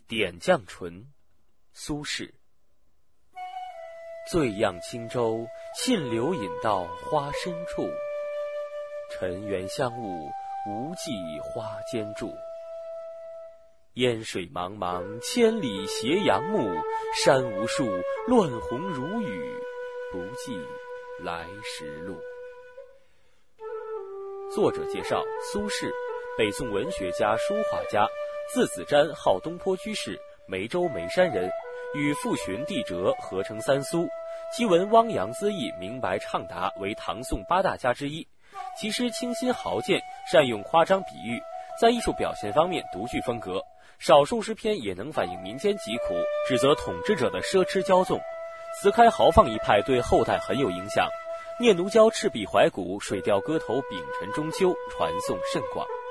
点绛唇，苏轼。醉漾轻舟，沁流饮到花深处。尘缘香雾，无际花间住。烟水茫茫，千里斜阳暮。山无数，乱红如雨，不记来时路。作者介绍：苏轼，北宋文学家、书画家，字子瞻，号东坡居士，眉州眉山人，与傅寻、地哲合称三苏。其文汪洋恣意，明白畅达，为唐宋八大家之一。其诗清新豪健，善用夸张比喻，在艺术表现方面独具风格。少数诗篇也能反映民间疾苦，指责统治者的奢侈骄纵。词开豪放一派对后代很有影响。《念奴娇·赤壁怀古》《水调歌头·丙辰中秋》传颂甚广。